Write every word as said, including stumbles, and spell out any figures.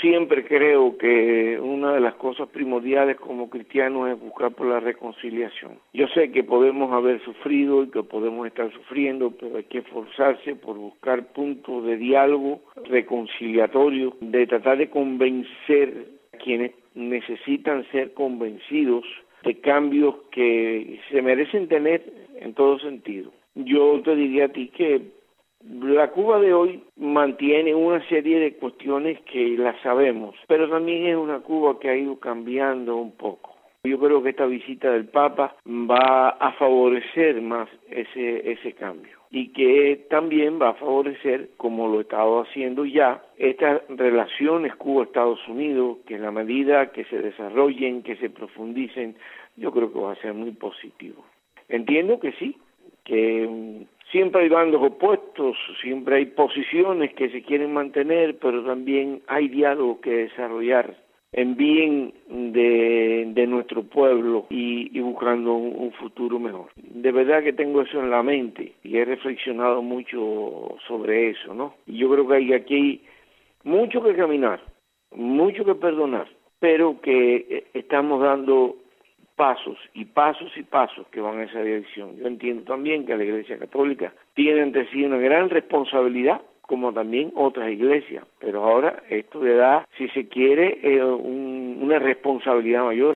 siempre creo que una de las cosas primordiales como cristianos es buscar por la reconciliación. Yo sé que podemos haber sufrido y que podemos estar sufriendo, pero hay que esforzarse por buscar puntos de diálogo reconciliatorio, de tratar de convencer a quienes necesitan ser convencidos de cambios que se merecen tener en todo sentido. Yo te diría a ti que la Cuba de hoy mantiene una serie de cuestiones que las sabemos, pero también es una Cuba que ha ido cambiando un poco. Yo creo que esta visita del Papa va a favorecer más ese ese cambio y que también va a favorecer, como lo he estado haciendo ya, estas relaciones Cuba-Estados Unidos, que en la medida que se desarrollen, que se profundicen, yo creo que va a ser muy positivo. Entiendo que sí, que um, siempre hay bandos opuestos, siempre hay posiciones que se quieren mantener, pero también hay diálogo que desarrollar en bien de, de nuestro pueblo y, y buscando un, un futuro mejor. De verdad que tengo eso en la mente y he reflexionado mucho sobre eso, ¿no? Y yo creo que hay aquí mucho que caminar, mucho que perdonar, pero que estamos dando pasos y pasos y pasos que van en esa dirección. Yo entiendo también que la Iglesia Católica tiene ante sí una gran responsabilidad, como también otras iglesias, pero ahora esto le da, si se quiere, eh, un, una responsabilidad mayor